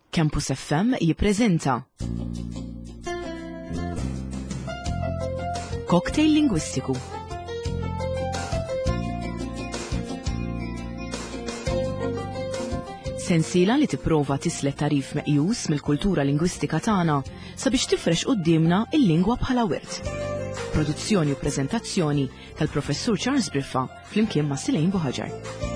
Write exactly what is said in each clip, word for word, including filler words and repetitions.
Campus F M jippreżenta Cocktail Lingwistiku. Sensiela li tipprova tislet tarif meqjus mill-kultura lingwistika tagħna sabiex tifrex qudiemna il-lingwa bħala wirt. Produzzjoni u preżentazzjoni tal-Professur Charles Briffa flimkien ma' Silejn Buħaġar.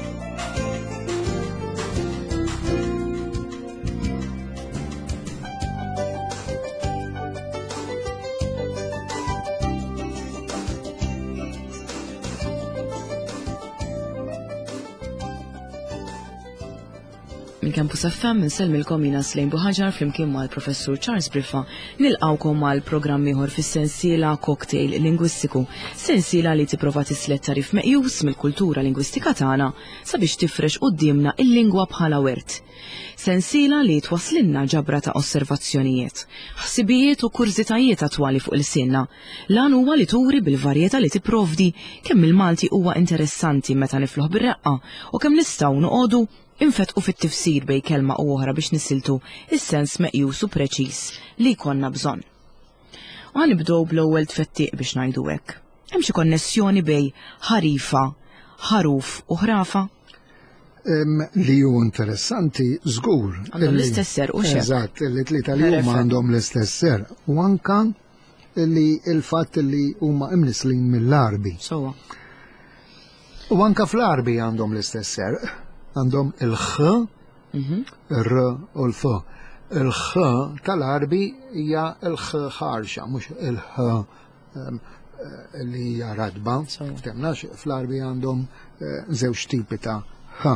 Campus F M nsellmilkom jiena Silejn Buħaġar flimkien mal-Professur Charles Briffa nilqgħukom mal-programm ieħor fis-sensiela Cocktail Lingwistiku, sensiela li tipprova tislet tarif meqjus mill-kultura lingwistika tagħna sabiex tifrex qudiemna il-lingwa bħala wert. Sensiela li twassilna ġabra ta' osservazzjonijiet, ħsibijiet u kurżitajiet attwali fuq il-sinna. Lan huwa li turi bil-varjetà li tipprovdi kemm il-Malti huwa interessanti meta nifluħ bir-reqqa u kemm nistgħu noqogħdu infetqu fit-tifsir bej kelma u oħra biex nisiltu is-sens meqjus u preċiż li jkollna bżonn. U ħanibdew bl-ewwel tfettiq biex ngħidu hekk. Hemm xi konnessjoni bej ħarifa, ħaruf u ħrafa? Li hu interessanti żgur. Għandhom l-istess ser u x'hekk. Eżatt, li tlieta li huma għandhom l-istess ser. U anke li l-fatt li huma imnislin mill-Arbi. Sowa. U anke fl-Arbi għandhom l-istess ser. Għandhom il-ħ, il-r u l-f. Il-ħ tal-Arbi hija il-ħ ħarxa, mhux il-ħ li hija radba. Ftemnax fl-Arbi għandhom żewġ tipi ta' ħ.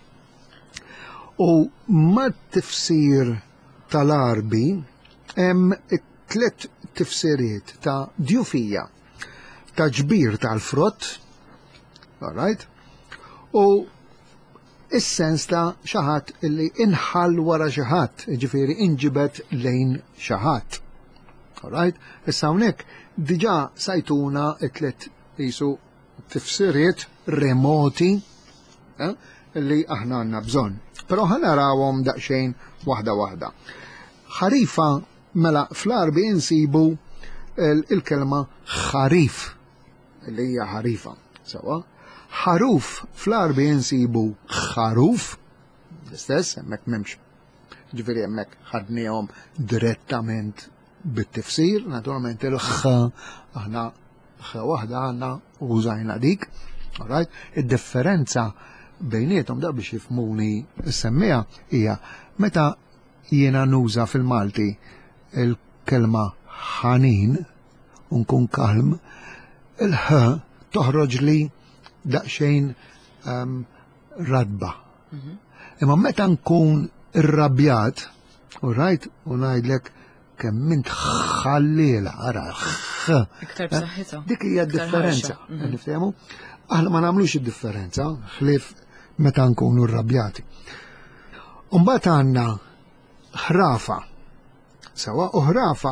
U mat-tifsir tal-Arbi hemm tliet tifsiriet ta' djufija, ta' ġbir tal-frott, all right? U is-sens ta' xi ħadd illi inħall wara xi ħadd, jiġifieri inġibet lejn xi ħadd. All right? Issa hawnhekk diġà sajtuna t-tliet qisu tifsiriet remoti illi aħna għandna bżonn. Però ħanarawhom daqsxejn waħda waħda. Ħarifa mela fl-Arbi insibu il-kelma ħarif illi hija ħarifa. Sewa? ħaruf fl-Arbi insibu ħaruf, l-istess, hemmhekk m'hemmx. Ġifieri hemmhekk ħadniehom direttament bit-tifsir, naturalment il-ħ aħna ħ waħda għandna użajna dik. All right? Id-differenza bejniethom da biex jifhmuni s-semmija hija meta jiena nuża fil-Malti il-kelma ħanin u nkun kalm, il-ħ toħroġ li daqsxejn um, radba. Mm-hmm. Imma meta nkun irrabjat, u rajt, u ngħidlek kemm int ħalliela, ara, ħ. Iktar b'saħħitha. Dik hija d-differenza. Nifhemu? Aħna ma nagħmlux id-differenza, ħlief meta nkunu rrabjati. U mbagħad għandna ħrafa. Sewa u ħrafa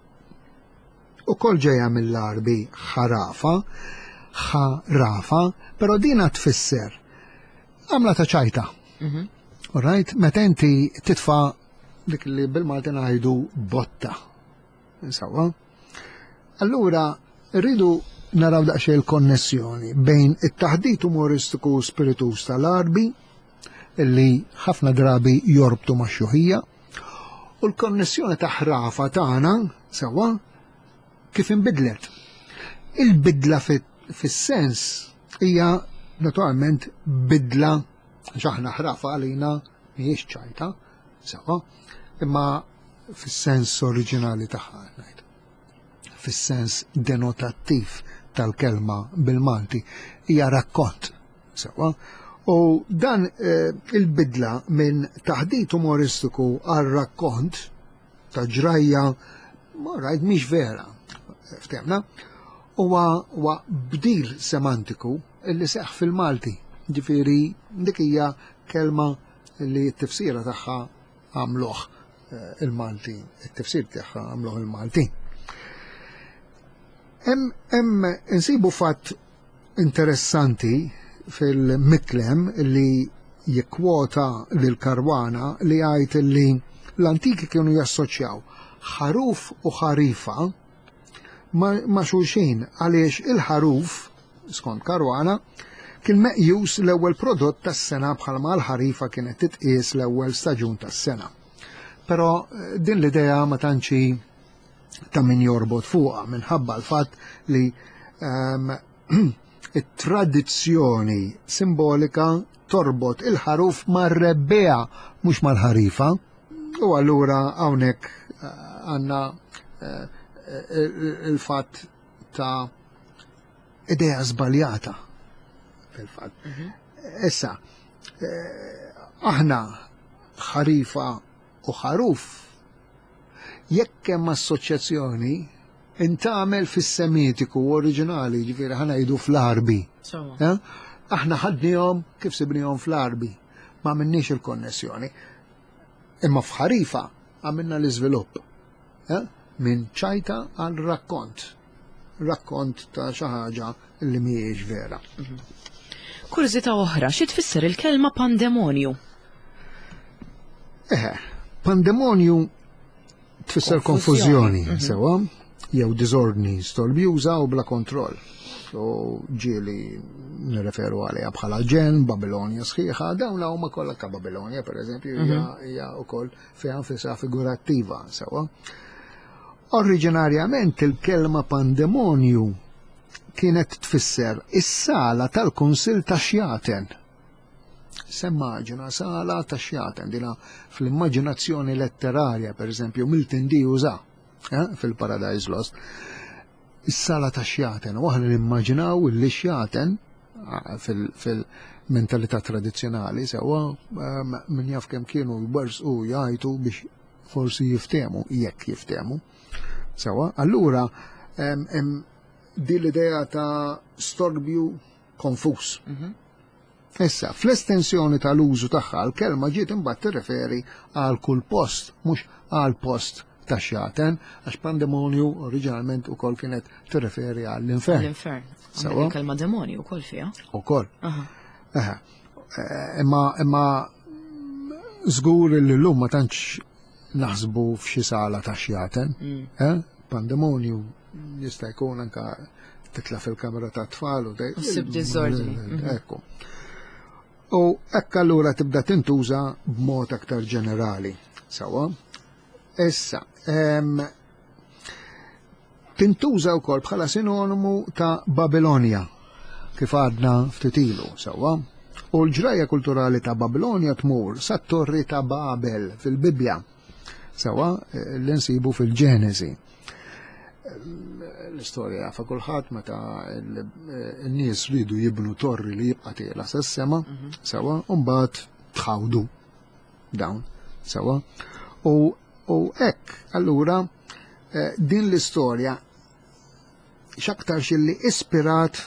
ukoll ġejja mill-Arbi ħarafa, ħarafa, pero dina tfisser għamla ta' ċajta. All right? Meta inti titfa' dik li bil-Malti ngħidu botta. Insawwa. Allura rridu naraw daqsxejn il-konnessjoni bejn it-taħdit umoristiku spiritus tal-Arbi illi ħafna drabi jorbtu ma' xuħija u l-konnessjoni ta' ħrafa tagħna sewwa kif inbidlet. Il-bidla fis-sens hija naturalment bidla x'aħna ħrafa għalina mhijiex ċajta, sewwa, imma fis-sens oriġinali tagħha ngħid. Fis-sens denotattiv tal-kelma bil-Malti hija rakkont, sewwa. U dan eh, il-bidla minn taħdit umoristiku għal rakkont ta' ġrajja rajt mhix vera, ftemna, huwa bdil semantiku illi seħħ fil-Malti. Ġifieri dik hija kelma li t-tifsira tagħha għamluh eh, il-Malti, it-tifsir tagħha għamluh il-Malti. Hemm insibu fatt interessanti fil-Miklem li jikkwota lil Karwana li għajt li l-antiki kienu jassoċjaw ħaruf u ħarifa ma' xulxin għaliex il-ħaruf, skont Caruana, kien meqjus l-ewwel prodott tas-sena bħalma l-ħarifa kienet titqies l-ewwel staġun tas-sena. Però din l-idea ma tantx ta' min jorbot fuqha minħabba l-fatt li um, it-tradizzjoni simbolika torbot il-ħaruf mar-rebbea mhux mal-ħarifa u allura hawnhekk għandna uh, il-fatt ta' idea żbaljata fil-fatt. Issa, aħna ħarifa u ħaruf jekk hemm assoċjazzjoni intamel fis-semitiku oriġinali, ġifieri ħanajdu fl-Arbi. Aħna ħadnihom kif sibnihom fl-Arbi, ma minniex il-konnessjoni. Imma f'ħarifa għamilna l-iżvilupp. Minn ċajta għal rakkont. Rakkont ta' xi ħaġa li mhijiex vera. Kurżita oħra, xi tfisser il-kelma pandemonju? Eh, pandemonju tfisser konfużjoni, sewa, jew disordni stolbjuża u bla kontroll. So ġieli nirreferu għaliha bħala ġen, Babilonja sħiħa, dawn huma kollha ka Babilonja pereżempju hija wkoll fiha nfisha figurattiva, sewa. Oriġinarjament il-kelma pandemonju kienet tfisser is-sala tal-Kunsill ta' Xjaten. Semmaġina sala ta' Xjaten, dina fl-immaġinazzjoni letterarja, per eżempju, Milton D. uża fil-Paradise Lost. Is-sala ta' Xjaten, u aħna nimmaġinaw li Xjaten fil-mentalità tradizzjonali sewa min jaf kemm kienu jbarsqu jgħidu biex forsi jiftemu, jekk jiftemu. Sewa, allura di l-idea ta' storbju konfus. Issa, fl-estensjoni tal-użu tagħha l-kelma ġiet imbagħad tirreferi għal kull post, mhux għal post ta' Xjaten, għax pandemonju oriġinalment ukoll kienet tirreferi għall-infern. L-infern. Sewa, il-kelma demonju ukoll fiha. Ukoll. Imma imma żgur li llum ma tantx naħsbu f'xi sala ta' Xjaten, pandemonju jista' jkun anke titla' fil-kamra ta' tfal u ssib diżordni. Ekku. U hekk allura tibda tintuża b'mod aktar ġenerali. Sewa. Issa, tintuża wkoll bħala sinonimu ta' Babilonja, kif għadna ftit ilu, sewa. U l-ġrajja kulturali ta' Babilonja tmur sat-torri ta' Babel fil-Bibja. Sewa, l-insibu fil-Ġenesi. L-istorja fa' kulħadd meta n-nies ridu jibnu torri li jibqa' tieqla sas-sema, sewa, u mbagħad tħawdu dawn, sewa. U hekk allura din l-istorja x'aktar xilli ispirat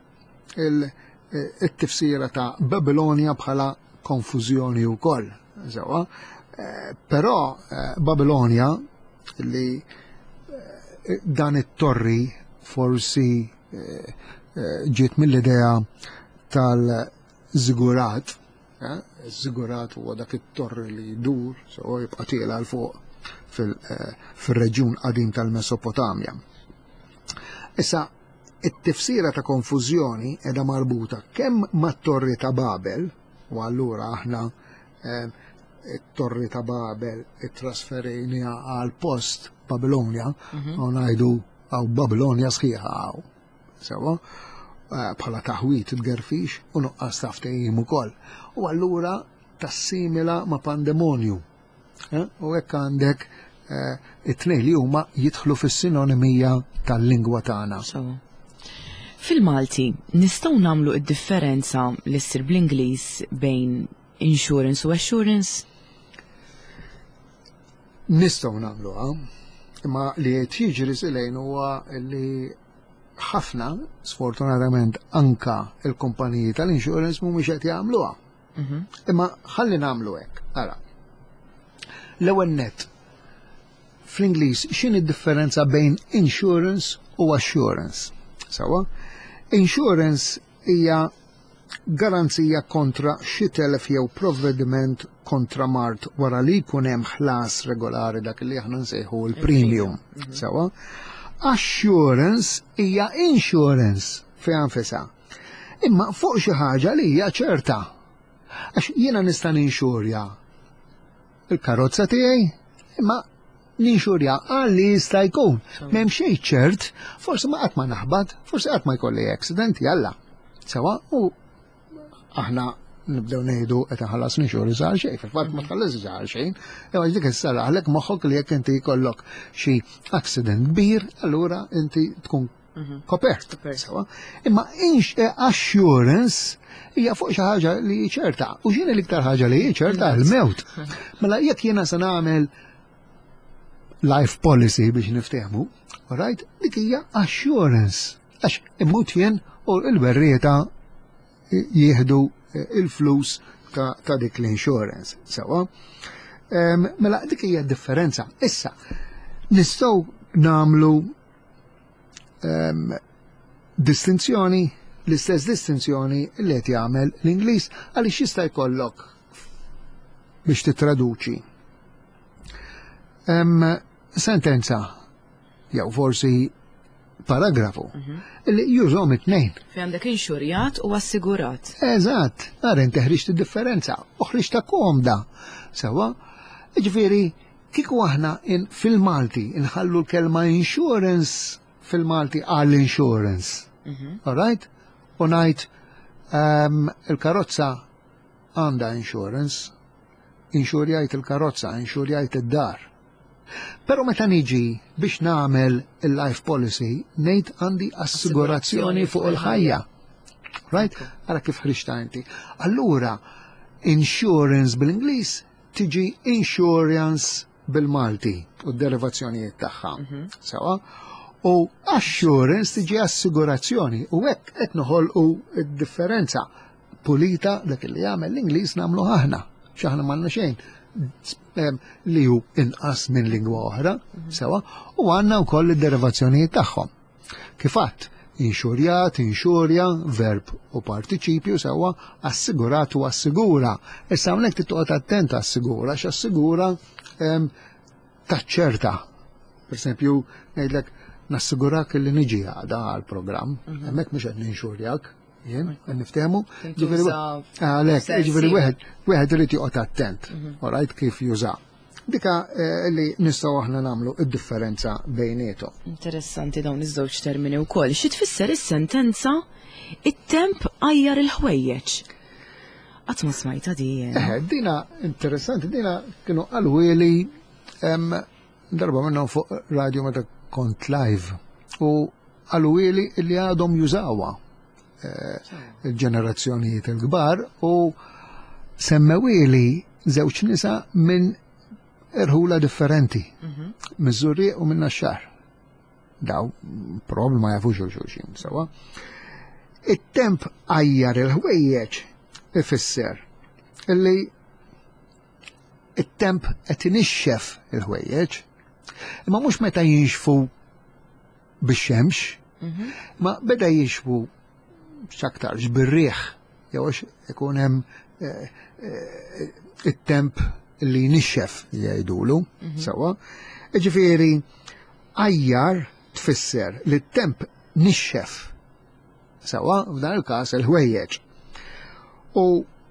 il-tifsira ta' Babilonja bħala konfużjoni wkoll, sewa. Però Babilonja li dan it-torri forsi ġiet mill-idea tal-żigurat, żigurat huwa dak it-torri li jdur, so jibqa' tieqla l fuq fil-reġjun qadim tal-Mesopotamja. Issa it-tifsira ta' konfużjoni qiegħda marbuta kemm mat-torri ta' Babel, u allura aħna it-torri ta' Babel it-trasferejnija għal post Babilonja, u ngħidu għaw Babilonja sħiħa għaw. Sewa, bħala taħwit il-gerfix u nuqqas taftejjim ukoll. U allura tassimila ma' pandemonju. U hekk għandek it-tnejn li huma jidħlu fis-sinonimija tal-lingwa tagħna. Fil-Malti, nistgħu nagħmlu d-differenza li ssir bl-Ingliż bejn insurance u assurance? Nistgħu nagħmluha, imma li qed jiġri silejn huwa li ħafna, sfortunatament anka il-kumpaniji tal-insurance mhumiex qed jagħmluha. Imma ħalli nagħmlu hekk. Ara. L-ewwel nett fl-Ingliż x'inhi d-differenza bejn insurance u assurance? Sewa? Insurance hija garanzija kontra xi telef jew provvediment kontramart wara li jkun hemm ħlas regolari dak li aħna nsejħu l-premium. Sewa? Assurance hija insurance fi anfisha. Imma fuq xi ħaġa li hija ċerta. Għax jiena nista' ninxurja il-karozza tiegħi, imma ninxurja għal li jista' jkun. M'hemm xejn ċert, forsi ma qatt ma naħbad, forsi qatt ma jkolli accident jalla. Sewa, u aħna nibdew ngħidu qed inħallas ninxurja għal xejn, fil-fatt ma tħallas għal xejn, jew dik issara għalhekk moħħok li jekk inti jkollok xi accident kbir, allura inti tkun kopert. Sewa. Imma assurance hija fuq xi ħaġa li ċerta. U x'inhi l-iktar ħaġa li ċerta l-mewt. Mela jekk jiena se nagħmel life policy biex niftehmu, alright, dik hija assurance. Għax immut jien u l-berrieta jieħdu il-flus ta' dik l-insurance. Sewa. Mela dik hija differenza. Issa nistgħu nagħmlu distinzjoni, l-istess distinzjoni li qed jagħmel l-Ingliż għaliex jista' jkollok biex titraduċi sentenza jew forsi paragrafu li jużhom it-tnejn. Fi għandek inxurjat u assigurat. Eżatt, ara inti ħriġt id-differenza u ħriġt ta' komda. Sewa, ġifieri kieku aħna fil-Malti inħallu l-kelma insurance fil-Malti għall-insurance. All right? U ngħid il-karozza għandha insurance, inxurjajt il-karozza, inxurjajt id-dar. Però meta niġi biex nagħmel il-life policy, ngħid għandi assigurazzjoni fuq il-ħajja. Right? Ara kif ħriġta inti. Allura insurance bil-Ingliż tiġi insurance bil-Malti u d-derivazzjonijiet tagħha. Sewa? U assurance tiġi assigurazzjoni u hekk qed noħolqu d-differenza. Pulita dak li jagħmel l-Ingliż nagħmlu aħna, x'aħna m'għandna xejn li hu inqas minn lingwa oħra, sewa, u għandna wkoll id-derivazzjonijiet tagħhom. Kif għadd, inxurjat, inxurja, verb u partiċipju sewa, assigurat u assigura. Issa hawnhekk titqgħod attent assigura, x'assigura taċċerta. Per esempio, ngħidlek nassigurak li niġi għada għal-programm, hemmhekk mhux qed ninxurjak, jien, niftehmu. Għalhekk, ġifieri wieħed wieħed irid joqgħod attent, orajt kif juża. Dika li nistgħu aħna nagħmlu id-differenza bejniethom. Interessanti dawn iż-żewġ termini wkoll. Xi tfisser is-sentenza it-temp għajjar il-ħwejjeġ. Qatt ma smajta di. Dina interessanti, dina kienu qalwili darba minnhom fuq radio meta kont live u għalwili li għadhom jużawa il-ġenerazzjonijiet il-kbar u semmewili żewġ nisa minn irħula differenti, miż-Żurri u minn Naxxar. Daw probabbli ma jafux xulxin, sewa. It-temp għajjar il-ħwejjeġ ifisser illi it-temp qed inixxef il-ħwejjeġ. Imma mhux meta jinxfu bix-xemx, ma beda jinxfu x'aktarx bir-riħ, jew ikun hemm it-temp li nixxef jgħidulu, sewa. Ġifieri għajjar tfisser li t-temp nixxef, sewa, f'dan il-każ il-ħwejjeġ. U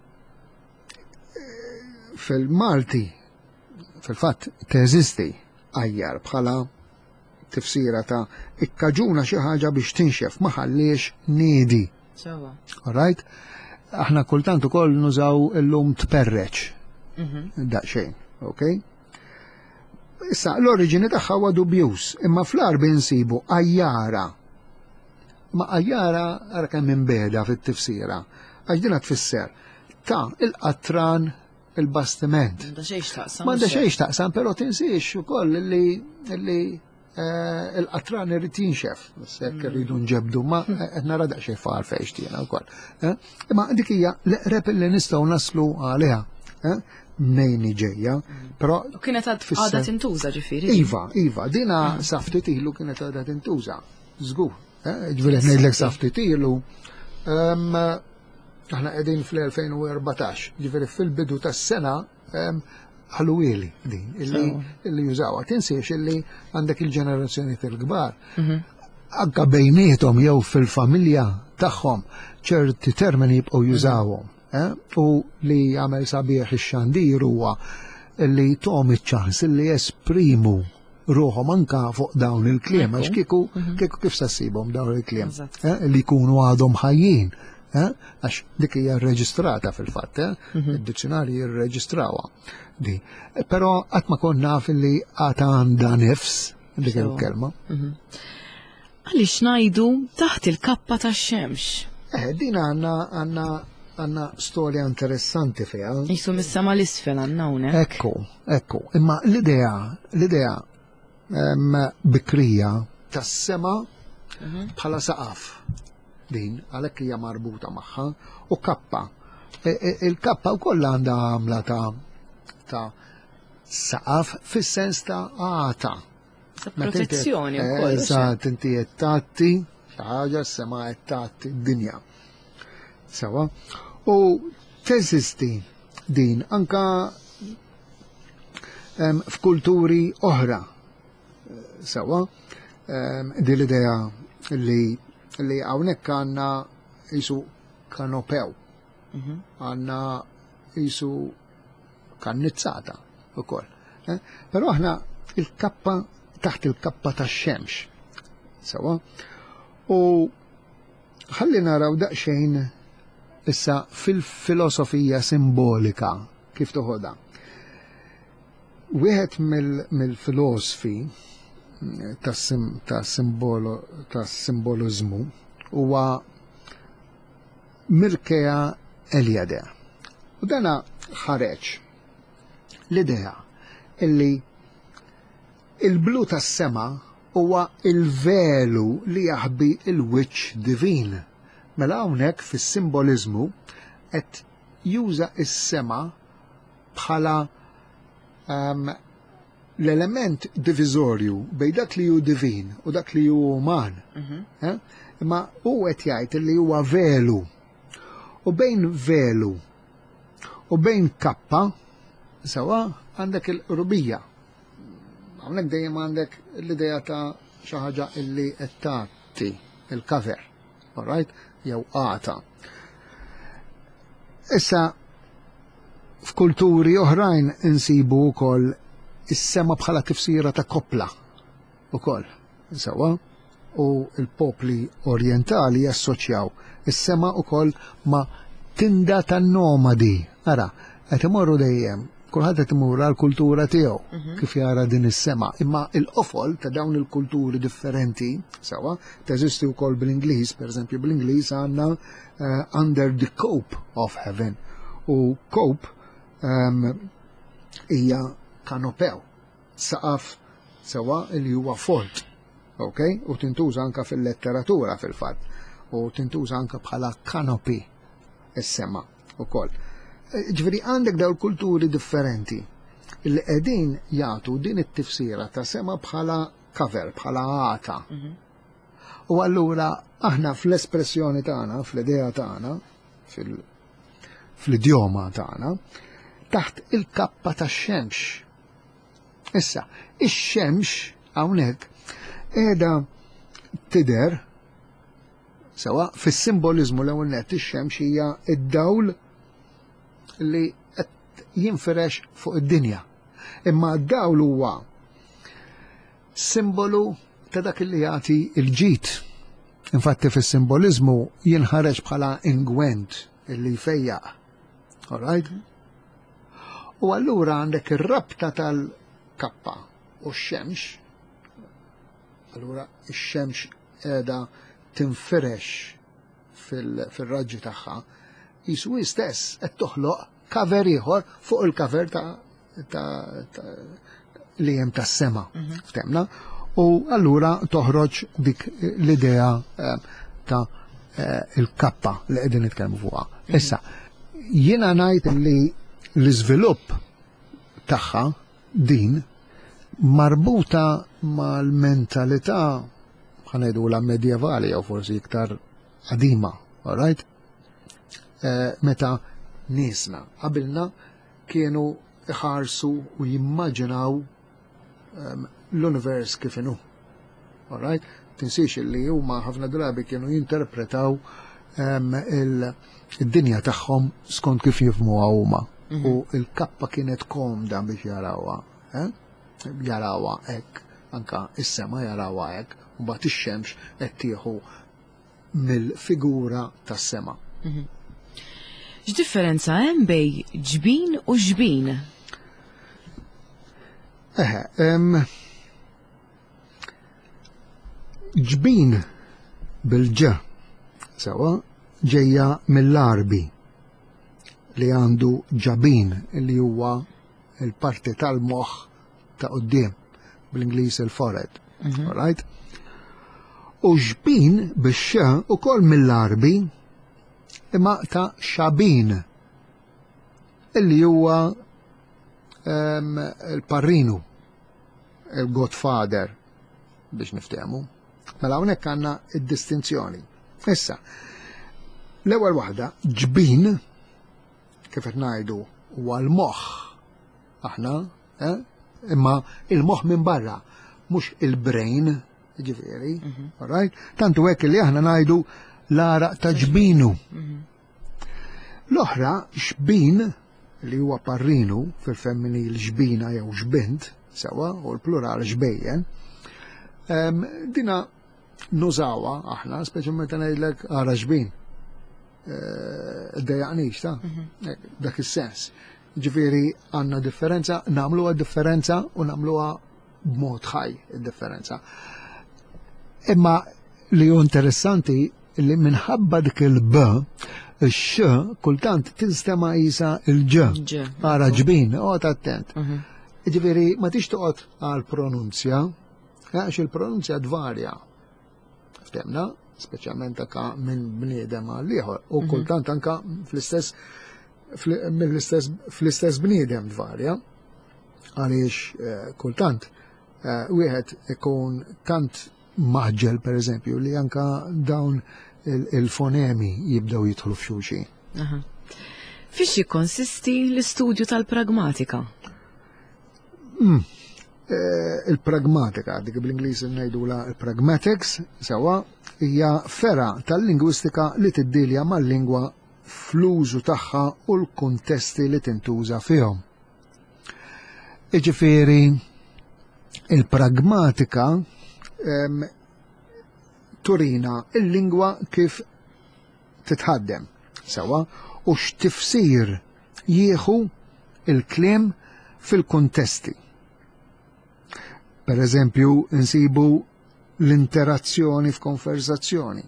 fil-Malti fil-fatt teżisti għajjar bħala tifsira ta' ikkaġuna xi ħaġa biex tinxef ma ħallix niedi. Sewa. All right? Aħna kultant ukoll nużaw illum tperreċ. Daqsxejn, ok? Issa l-oriġini tagħha huwa dubjuż, imma fl-arbi nsibu għajjara. Ma għajjara ara kemm inbeda fit-tifsira, għax dinha tfisser ta' il-qatran il-bastiment. M'għandha xejn x'taqsam. M'għandha xejn x'taqsam, però tinsiex ukoll li il-qatran irid jinxef, hekk irridu nġebdu, ma qed nara daqsxejn far fejn tiena wkoll. Imma dik hija l-eqreb li nistgħu naslu għaliha. Mnejni ġejja, però. U kienet għadha tintuża ġifieri. Iva, iva, dina saftit ilu kienet għadha tintuża. Żgur. Ġifieri ngħidlek saftit ilu. Aħna qegħdin fl-elfejn u erbatax, ġifieri fil-bidu tas-sena ħaluwili din, illi jużawa. Tinsiex illi għandek il-ġenerazzjoni tal-kbar. Anka bejnietom jew fil-familja tagħhom ċerti termini jibqgħu jużawhom. U li jagħmel sabiħ ix-xandir huwa li tom iċ-ċans illi esprimu ruħhom anka fuq dawn il-kliem għax kieku kieku kif se ssibhom dawn il-kliem li jkunu għadhom ħajjin. Għax dik hija rreġistrata fil-fatt, id-dizzjonarji jirreġistrawha di. Però qatt ma konna fil-li għata għandha nifs dik il-kelma. Għaliex ngħidu taħt il-kappa tax-xemx. Eh, din għandna għandna għandna storja interessanti fiha. Jisu mis-sema l-isfel għandna hawnhekk. Ekku, ekku. Imma l-idea, l-idea bikrija tas-sema bħala saqaf. Din għalhekk hija marbuta magħha u kappa. Il-kappa wkoll għandha għamla ta' ta' saqaf fis-sens ta' għata. Protezzjoni wkoll. Eżatt, inti qed tagħti xi ħaġa s-sema qed tagħti d-dinja. Sewa. U teżisti din anka f'kulturi oħra. Sewa. Din l-idea li li hawnhekk għandna jisu kanopew, għandna jisu kannizzata ukoll. Però aħna il-kappa taħt il-kappa tax-xemx. Sewa. U ħalli naraw daqsxejn issa fil-filosofija simbolika kif toħodha. Wieħed mill-filosofi tas-simbolizmu huwa Mircea Eliade. U dana ħareġ l-idea illi il-blu tas-sema huwa il-velu li jaħbi il-wiċċ divin. Mela hawnhekk fis-simbolizmu qed juża is-sema bħala l-element diviżorju bejn dak li hu divin u dak li hu uman. Imma hu qed jgħid li huwa velu. U bejn velu u bejn kappa sewa għandek il-qrubija. Hawnhekk dejjem għandek l-idea ta' xi ħaġa illi qed tagħti il-cover, all right? Jew għata. Issa f'kulturi oħrajn insibu wkoll is-sema bħala tifsira ta' koppla ukoll. Sewa u l-popli orjentali jassoċjaw is-sema ukoll ma' tinda tan-nomadi. Ara, qed imorru dejjem kulħadd qed imur għall-kultura tiegħu kif jara din is-sema. Imma l-qofol ta' dawn il-kulturi differenti sewa teżisti wkoll bl-Ingliż, pereżempju bl-Ingliż għandna uh, under the cope of heaven. U cope hija um, kanopew, saqaf sewa li huwa fort, okay? U tintuża anka fil-letteratura fil-fatt, u tintuża anka bħala kanopi is-sema ukoll. Ġifieri għandek dawn kulturi differenti li qegħdin jagħtu din it-tifsira ta' sema bħala cover, bħala għata. U allura aħna fl-espressjoni tagħna, fl-idea tagħna, fl-idjoma tagħna, taħt il-kappa tax-xemx. Issa, ix-xemx hawnhekk qiegħda tidher sewa fis-simbolizmu l-ewwel nett ix-xemx hija d-dawl li qed jinferex fuq id-dinja. Imma d-dawl huwa simbolu ta' dak li jagħti l-ġid. Infatti fis-simbolizmu jinħareġ bħala ingwent illi jfejjaq. All right? U allura għandek ir-rabta tal-kappa u x-xemx, allura x-xemx qiegħda tinferex fil-raġġi tagħha, jisu stess qed toħloq kaver ieħor fuq il-kaver ta' li hemm tas-sema. Ftemna? U allura toħroġ dik l-idea ta' il-kappa li qegħdin nitkellmu fuqha. Issa, jiena ngħid li l-iżvilupp tagħha din marbuta mal-mentalità ħanejdu la medjevali jew forsi iktar qadima, all right? E, meta niesna qabilna kienu iħarsu u jimmaġinaw um, l-univers kif inhu. All right? Tinsiex li huma ħafna drabi kienu jinterpretaw um, il-dinja tagħhom skont kif jifhmuha huma. Mm -hmm. U l-kappa kienet komda biex jarawha. Eh? Jarawha hekk, anka is-sema jarawha hekk, u mbagħad ix-xemx qed tieħu mill-figura tas-sema. Mm -hmm. X'differenza hemm bej ġbin u ġbin? Eħe, um, ġbin bil-ġa sewa ġejja mill-arbi li għandu ġabin li huwa il-parti tal-moħħ ta' qudiem bl-Ingliż il-forehead. Mm -hmm. All right? U ġbin bix-xa ukoll mill-arbi imma ta' xabin illi huwa um, il-parrinu, il-godfather biex niftehmu. Mela hawnhekk għandna id-distinzjoni. Issa, l-ewwel waħda ġbin kif qed ngħidu huwa l-moħħ aħna, eh? Imma il-moħħ minn barra, mhux il-brain, ġifieri, mm -hmm. all right? Tantu hekk li aħna ngħidu l-araq ta' ġbinu. Mm -hmm. L-oħra xbin li huwa parrinu fil-femminil ġbina jew ġbint sewa u l-plural ġbejjen. Um, dina nużawa aħna, speċjalment ngħidlek ara ġbin. Id-dejjaqnix ta' dak is-sens. Ġifieri għandna differenza, nagħmluha differenza u nagħmluha b'mod ħaj id-differenza. Imma li hu interessanti li minħabba dik il-b ix-x kultant tinstema' isa il-ġ. Ara ġbin, oqgħod attent. Ġifieri ma tix toqgħod għal pronunzja, għax il-pronunzja dvarja. Ftemna, speċjalment anke minn bniedem għal ieħor u kultant anke fl-istess fl-istess bniedem dvarja. Għaliex kultant wieħed ikun tant maħġel pereżempju li anke dawn il-fonemi jibdew jidħlu f'xulxin. Fiex jikkonsisti l-istudju tal-pragmatika? Mm. Eh, il-pragmatika, dik bl-Ingliż ngħidula il-pragmatics, sewa hija fera tal-lingwistika li tiddilja mal-lingwa fl-użu tagħha u l-kuntesti li tintuża fihom. Jiġifieri il-pragmatika em, turina il-lingwa kif titħaddem sewa u x'tifsir jieħu il-kliem fil-kuntesti. Per eżempju, insibu l-interazzjoni f'konversazzjoni.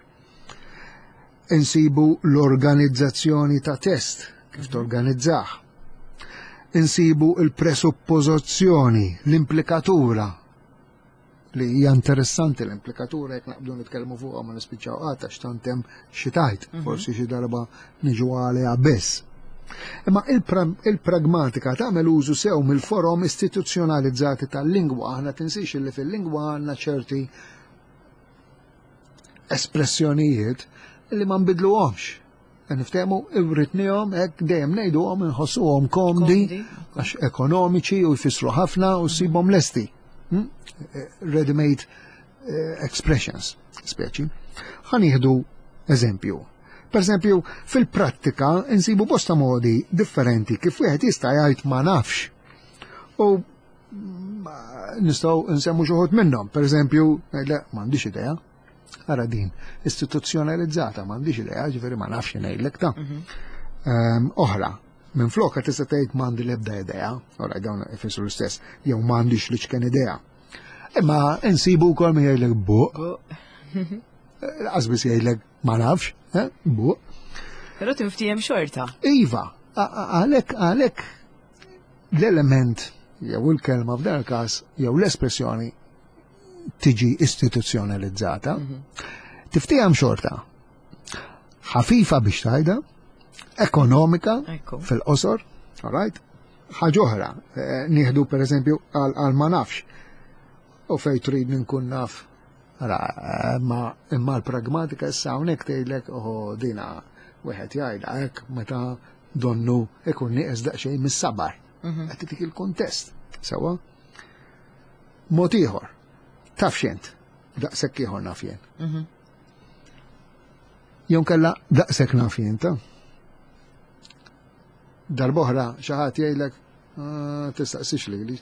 Insibu l-organizzazzjoni ta' test, kif torganizzaħ. Insibu il-presuppożizzjoni, l-implikatura, li hija interessanti l-implikatura jekk naqbdu nitkellmu fuqha ma nispiċċaw qatt għax tant hemm xi tajt, forsi xi darba niġu għaliha biss. Imma il-pragmatika tagħmel użu sew mill-forom istituzzjonalizzati tal-lingwa. Aħna tinsix li fil-lingwa għandna ċerti espressjonijiet li ma nbidluhomx. Niftehmu irritnihom hekk dejjem ngħiduhom inħossuhom komdi għax ekonomiċi u jfissru ħafna u ssibhom lesti. Ready-made expressions, speċi. Ħanieħdu eżempju. Per esempio, fil-prattika insibu bosta modi differenti kif wieħed jista' jgħid ma nafx. U nistgħu nsemmu xi wħud minnhom. Per eżempju, ngħidlek m'għandix idea. Ara din istituzzjonalizzata m'għandix idea, ġifieri ma nafx ngħidlek ta'. Oħra, minn flokka tista' tgħid m'għandi l-ebda idea, ora dawn ifissu l-istess, jew m'għandix li x'kien idea. Imma insibu wkoll min jgħidlek buq. Qasbis jgħidlek ma nafx. Bu. Pero tinftijem xorta. Iva, għalek, għalek l-element, jew il-kelma f'dan il-każ, jew l-espressjoni tiġi istituzzjonalizzata, tiftijem xorta. Ħafifa biex tajda, ekonomika fil-qosor, all right? Ħaġoħra, nieħdu per eżempju għal ma nafx, u fej trid nkun naf. Ma imma l-pragmatika issa hawnhekk tgħidlek oħo dina wieħed jgħidha hekk meta donnu ikun nieqes daqsxejn mis-sabar. qed titik il-kontest. Sewa? Mod ieħor. Taf x'int, daqshekk ieħor naf jien. Jew kellha daqshekk naf jien ta'. Darb'oħra xi ħadd jgħidlek tistaqsix lili.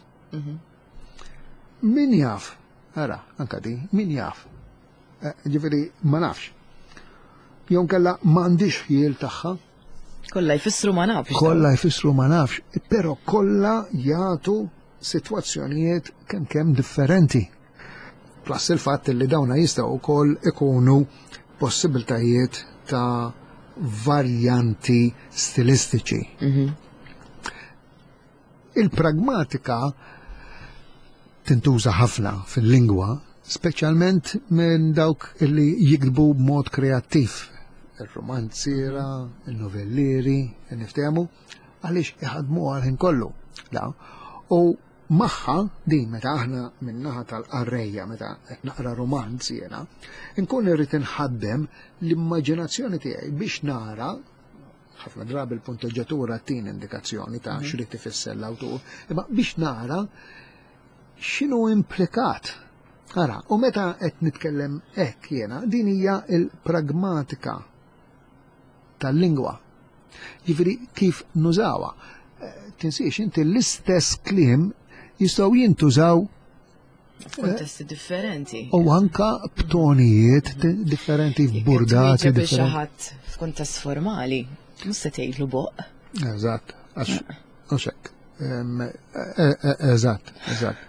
Min jaf? Ara, anka di, min jaf? Ġifieri ma nafx. Jew kellha m'għandix ħiel tagħha. Kollha jfissru ma nafx. Kollha jfissru ma nafx, però kollha jagħtu sitwazzjonijiet kemm differenti. Plus il-fatt li dawna jistgħu wkoll ikunu possibiltajiet ta' varjanti stilistiċi. Il-pragmatika tintuża ħafna fil-lingwa, speċjalment minn dawk li jikdbu b'mod kreattiv. Il-romanziera, il-novellieri, niftehmu, għaliex iħadmu għal-ħin kollu. U maħħa din meta aħna min-naħa tal-qarrejja meta qed naqra romanzi jiena, inkun irrid inħaddem l-immaġinazzjoni tiegħi biex nara ħafna drabi l-punteġġatura tin indikazzjoni ta' x'rid ifisser l-awtur, imma biex nara x'inhu implikat. Ara, u meta qed nitkellem hekk jiena, din hija l-pragmatika tal-lingwa. Jiġifieri kif nużawha. Tinsiex inti l-istess kliem jistgħu jintużaw f'kuntesti differenti. U anka b'tonijiet differenti, f'burdati differenti. Xi ħadd f'kuntest formali, mhux se tgħidlu boq. Eżatt, għax hekk. Eżatt, eżatt.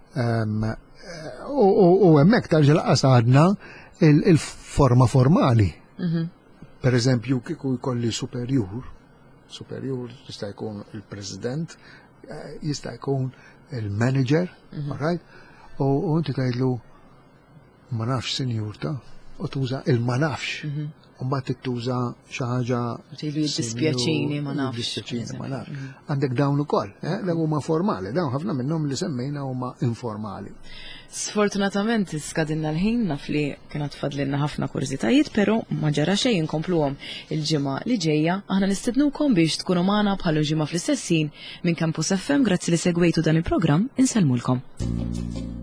U hemmhekk tarġa' laqas għadna il-forma formali. Per eżempju, kieku jkolli superjur, superjur jista' jkun il-president, jista' jkun il-manager, alright? U inti tgħidlu ma nafx sinjur ta' u tuża il-ma nafx. U mbagħad tuża xi ħaġa tgħidu jiddispjaċini ma nafx. Jiddispjaċini ma nafx. Għandek dawn ukoll, dawn huma formali, dawn ħafna minnhom li semmejna huma informali. Sfortunatament skadilna l-ħin naf li kienet fadlilna ħafna kurżitajiet, però ma ġara xejn inkompluhom il-ġimgħa li ġejja aħna nistednukom biex tkunu magħna bħal ġimgħa fl-istess ħin minn Campus F M. Grazzi li segwejtu dan il-programm, insellmulkom.